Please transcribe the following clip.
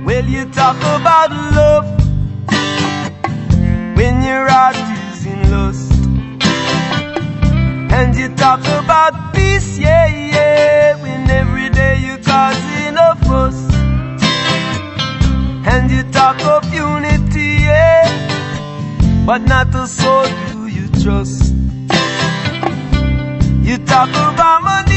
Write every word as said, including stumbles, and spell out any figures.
Well, you talk about love when your heart is in lust, and you talk about peace, yeah, yeah, when every day you're causing a fuss. And you talk of unity, yeah, but not a soul do you trust. You talk about money,